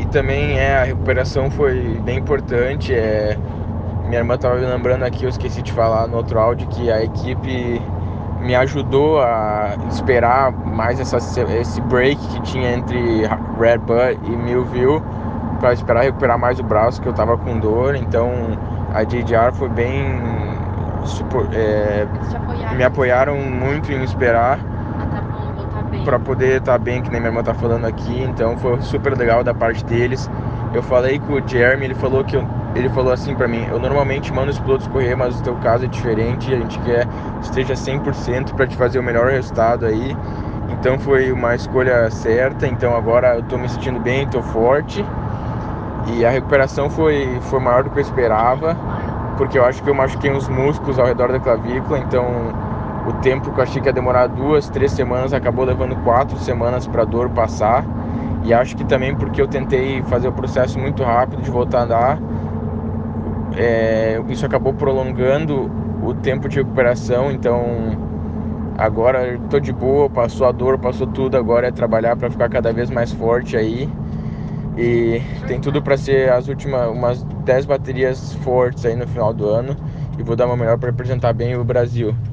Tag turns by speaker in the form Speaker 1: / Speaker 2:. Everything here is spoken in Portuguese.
Speaker 1: também a recuperação foi bem importante. Minha irmã estava me lembrando aqui, eu esqueci de falar no outro áudio, que a equipe me ajudou a esperar mais esse break que tinha entre Red Bud e Millville, para esperar recuperar mais o braço, que eu estava com dor. Então a JDR foi bem me apoiaram muito em esperar para poder estar bem, que nem minha irmã tá falando aqui. Então foi super legal da parte deles. Eu falei com o Jeremy, ele falou assim pra mim: eu normalmente mando os pilotos correr, mas o teu caso é diferente, a gente quer que esteja 100% para te fazer o melhor resultado aí. Então foi uma escolha certa. Então agora eu tô me sentindo bem, tô forte, e a recuperação foi maior do que eu esperava, porque eu acho que eu machuquei uns músculos ao redor da clavícula. Então o tempo que eu achei que ia demorar 2, 3 semanas acabou levando 4 semanas para a dor passar. E acho que também porque eu tentei fazer o processo muito rápido de voltar a andar, isso acabou prolongando o tempo de recuperação. Então agora eu tô de boa, passou a dor, passou tudo, agora é trabalhar para ficar cada vez mais forte aí. E tem tudo para ser as últimas umas 10 baterias fortes aí no final do ano, e vou dar uma melhor para representar bem o Brasil.